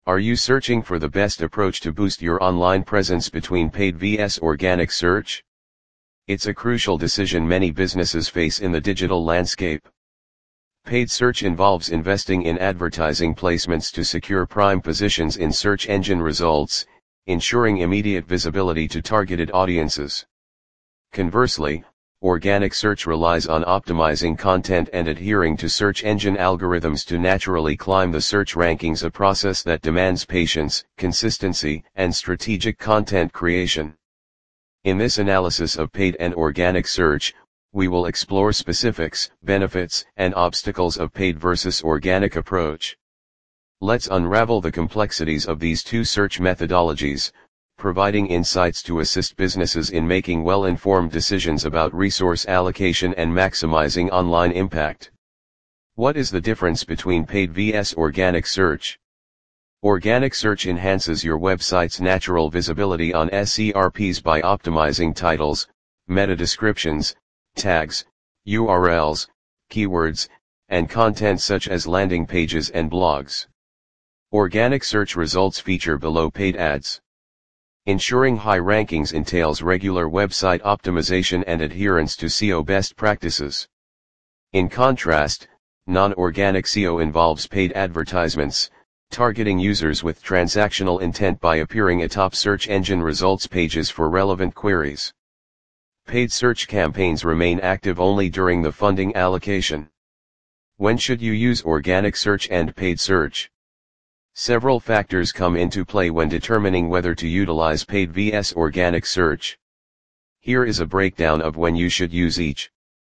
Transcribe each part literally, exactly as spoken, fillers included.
Are you searching for the best approach to boost your online presence between paid versus organic search? It's a crucial decision many businesses face in the digital landscape. Paid search involves investing in advertising placements to secure prime positions in search engine results, ensuring immediate visibility to targeted audiences. Conversely, organic search relies on optimizing content and adhering to search engine algorithms to naturally climb the search rankings, a process that demands patience, consistency, and strategic content creation. In this analysis of paid and organic search, we will explore specifics, benefits, and obstacles of paid versus organic approach. Let's unravel the complexities of these two search methodologies, providing insights to assist businesses in making well-informed decisions about resource allocation and maximizing online impact. What is the difference between paid versus organic search? Organic search enhances your website's natural visibility on S E R Ps by optimizing titles, meta descriptions, tags, U R Ls, keywords, and content such as landing pages and blogs. Organic search results feature below paid ads. Ensuring high rankings entails regular website optimization and adherence to S E O best practices. In contrast, non-organic S E O involves paid advertisements, targeting users with transactional intent by appearing atop search engine results pages for relevant queries. Paid search campaigns remain active only during the funding allocation. When should you use organic search and paid search? Several factors come into play when determining whether to utilize paid versus organic search. Here is a breakdown of when you should use each.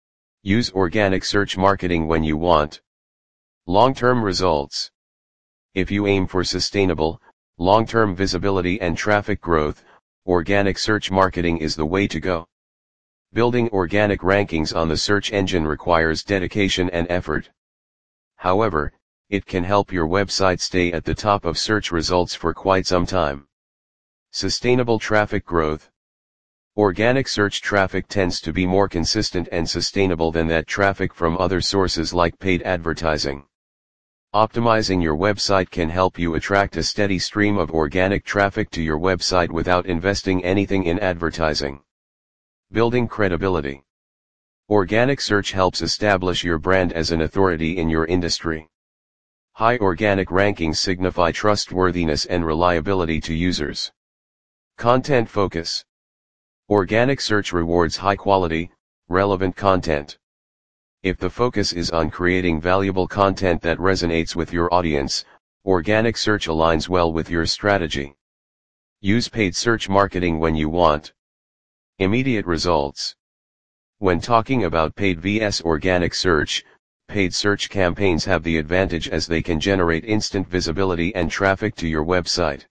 Use organic search marketing when you want long-term results. If you aim for sustainable, long-term visibility and traffic growth, organic search marketing is the way to go. Building organic rankings on the search engine requires dedication and effort. However, it can help your website stay at the top of search results for quite some time. Sustainable traffic growth. Organic search traffic tends to be more consistent and sustainable than that traffic from other sources like paid advertising. Optimizing your website can help you attract a steady stream of organic traffic to your website without investing anything in advertising. Building credibility. Organic search helps establish your brand as an authority in your industry. High organic rankings signify trustworthiness and reliability to users. Content focus. Organic search rewards high quality, relevant content. If the focus is on creating valuable content that resonates with your audience, organic search aligns well with your strategy. Use paid search marketing when you want immediate results. When talking about paid versus organic search, paid search campaigns have the advantage as they can generate instant visibility and traffic to your website.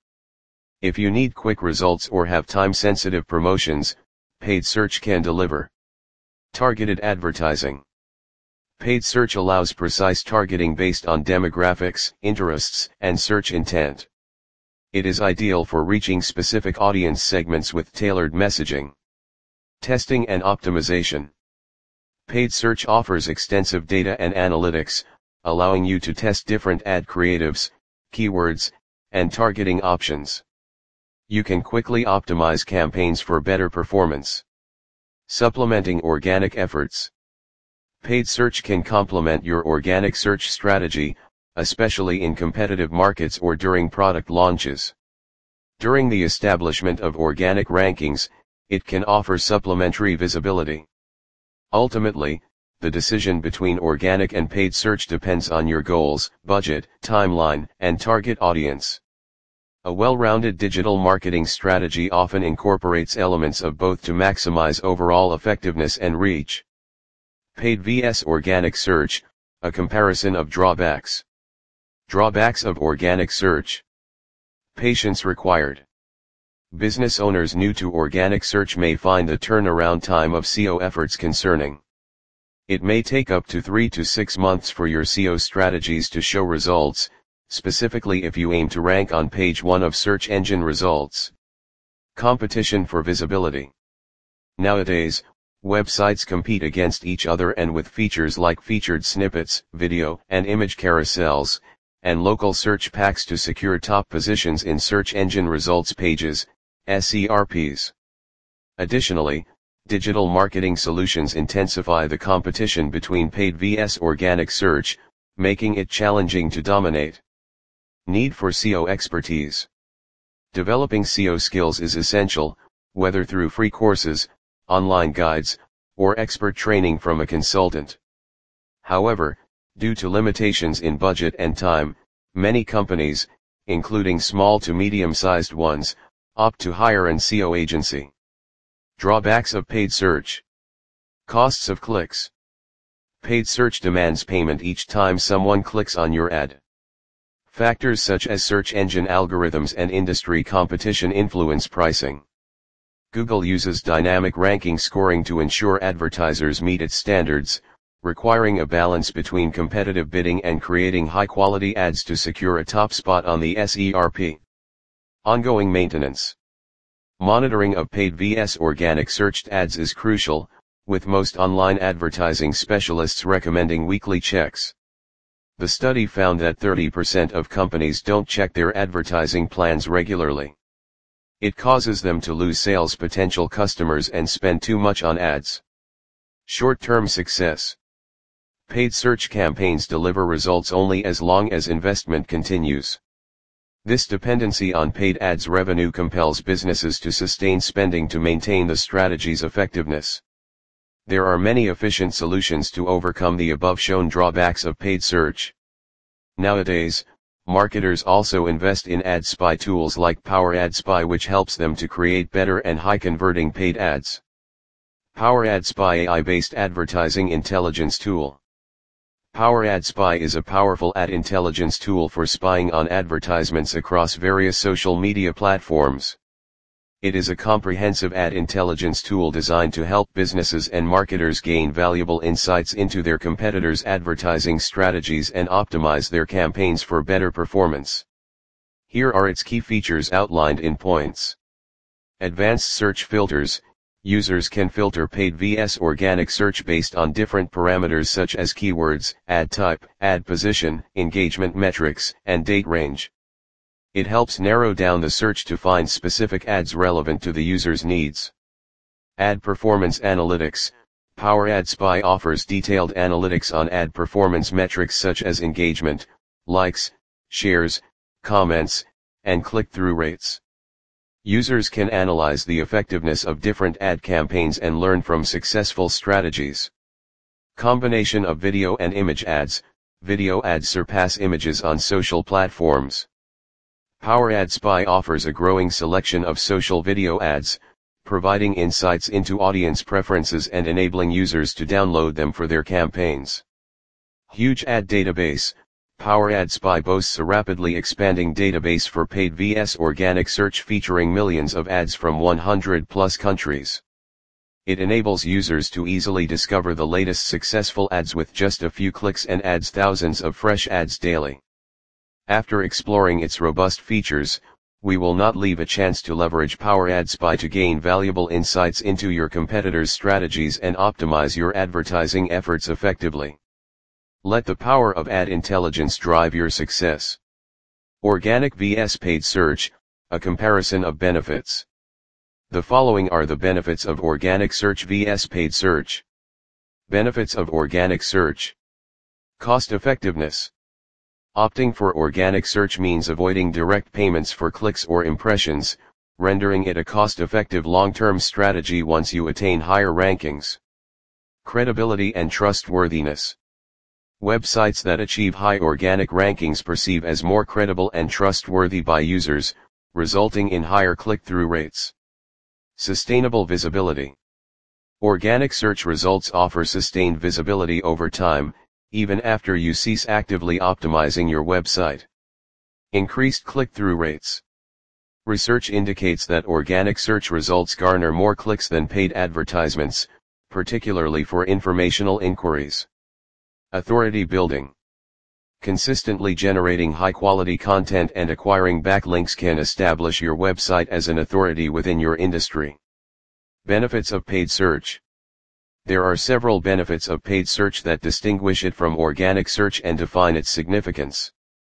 If you need quick results or have time-sensitive promotions, paid search can deliver. Targeted advertising. Paid search allows precise targeting based on demographics, interests, and search intent. It is ideal for reaching specific audience segments with tailored messaging. Testing and optimization. Paid search offers extensive data and analytics, allowing you to test different ad creatives, keywords, and targeting options. You can quickly optimize campaigns for better performance. Supplementing organic efforts. Paid search can complement your organic search strategy, especially in competitive markets or during product launches. During the establishment of organic rankings, it can offer supplementary visibility. Ultimately, the decision between organic and paid search depends on your goals, budget, timeline, and target audience. A well-rounded digital marketing strategy often incorporates elements of both to maximize overall effectiveness and reach. Paid versus organic search, a comparison of drawbacks. Drawbacks of organic search. Patience required. Business owners new to organic search may find the turnaround time of S E O efforts concerning. It may take up to three to six months for your S E O strategies to show results, specifically if you aim to rank on page one of search engine results. Competition for visibility. Nowadays, websites compete against each other, and with features like featured snippets, video, and image carousels, and local search packs to secure top positions in search engine results pages, S E R Ps. Additionally, digital marketing solutions intensify the competition between paid versus organic search, making it challenging to dominate. Need for S E O expertise. Developing S E O skills is essential, whether through free courses, online guides, or expert training from a consultant. However, due to limitations in budget and time, many companies, including small to medium-sized ones, opt to hire an S E O agency. Drawbacks of paid search. Costs of clicks. Paid search demands payment each time someone clicks on your ad. Factors such as search engine algorithms and industry competition influence pricing. Google uses dynamic ranking scoring to ensure advertisers meet its standards, requiring a balance between competitive bidding and creating high-quality ads to secure a top spot on the S E R P. Ongoing maintenance. Monitoring of paid versus organic searched ads is crucial, with most online advertising specialists recommending weekly checks. The study found that thirty percent of companies don't check their advertising plans regularly. It causes them to lose sales potential customers and spend too much on ads. Short-term success. Paid search campaigns deliver results only as long as investment continues. This dependency on paid ads revenue compels businesses to sustain spending to maintain the strategy's effectiveness. There are many efficient solutions to overcome the above-shown drawbacks of paid search. Nowadays, marketers also invest in ad spy tools like Power Ad Spy, which helps them to create better and high-converting paid ads. Power Ad Spy A I-based advertising intelligence tool. Power Ad Spy is a powerful ad intelligence tool for spying on advertisements across various social media platforms. It is a comprehensive ad intelligence tool designed to help businesses and marketers gain valuable insights into their competitors' advertising strategies and optimize their campaigns for better performance. Here are its key features outlined in points. Advanced search filters. Users can filter paid versus organic search based on different parameters such as keywords, ad type, ad position, engagement metrics, and date range. It helps narrow down the search to find specific ads relevant to the user's needs. Ad performance analytics. Power Ad Spy offers detailed analytics on ad performance metrics such as engagement, likes, shares, comments, and click-through rates. Users can analyze the effectiveness of different ad campaigns and learn from successful strategies. Combination of video and image ads. Video ads surpass images on social platforms. Power Ad Spy offers a growing selection of social video ads, providing insights into audience preferences and enabling users to download them for their campaigns. Huge ad database. Power Ad Spy boasts a rapidly expanding database for paid versus organic search featuring millions of ads from one hundred plus countries. It enables users to easily discover the latest successful ads with just a few clicks and adds thousands of fresh ads daily. After exploring its robust features, we will not leave a chance to leverage Power Ad Spy to gain valuable insights into your competitors' strategies and optimize your advertising efforts effectively. Let the power of ad intelligence drive your success. Organic versus paid search, a comparison of benefits. The following are the benefits of organic search versus paid search. Benefits of organic search. Cost effectiveness. Opting for organic search means avoiding direct payments for clicks or impressions, rendering it a cost-effective long-term strategy once you attain higher rankings. Credibility and trustworthiness. Websites that achieve high organic rankings perceive as more credible and trustworthy by users, resulting in higher click-through rates. Sustainable visibility. Organic search results offer sustained visibility over time, even after you cease actively optimizing your website. Increased click-through rates. Research indicates that organic search results garner more clicks than paid advertisements, particularly for informational inquiries. Authority building. Consistently generating high-quality content and acquiring backlinks can establish your website as an authority within your industry. Benefits of paid search. There are several benefits of paid search that distinguish it from organic search and define its significance.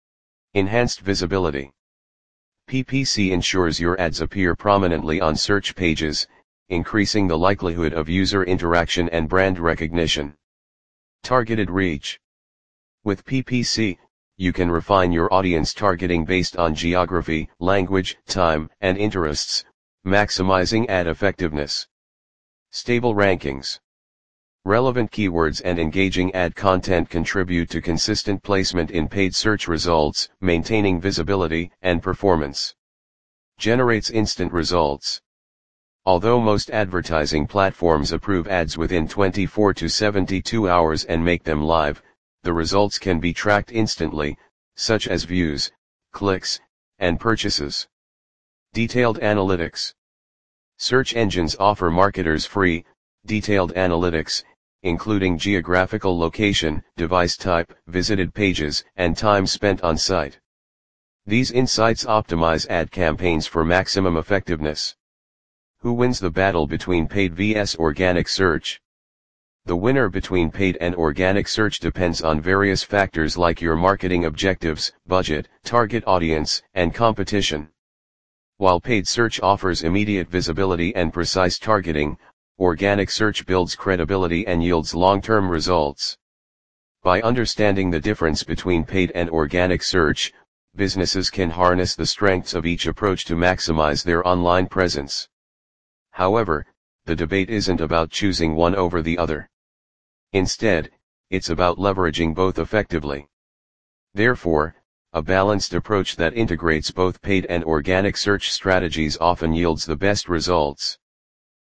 Enhanced visibility. P P C ensures your ads appear prominently on search pages, increasing the likelihood of user interaction and brand recognition. Targeted reach. With P P C, you can refine your audience targeting based on geography, language, time, and interests, maximizing ad effectiveness. Stable rankings. Relevant keywords and engaging ad content contribute to consistent placement in paid search results, maintaining visibility and performance. Generates instant results. Although most advertising platforms approve ads within twenty-four to seventy-two hours and make them live, the results can be tracked instantly, such as views, clicks, and purchases. Detailed analytics. Search engines offer marketers free, detailed analytics, including geographical location, device type, visited pages, and time spent on site. These insights optimize ad campaigns for maximum effectiveness. Who wins the battle between paid versus organic search? The winner between paid and organic search depends on various factors like your marketing objectives, budget, target audience, and competition. While paid search offers immediate visibility and precise targeting, organic search builds credibility and yields long-term results. By understanding the difference between paid and organic search, businesses can harness the strengths of each approach to maximize their online presence. However, the debate isn't about choosing one over the other. Instead, it's about leveraging both effectively. Therefore, a balanced approach that integrates both paid and organic search strategies often yields the best results.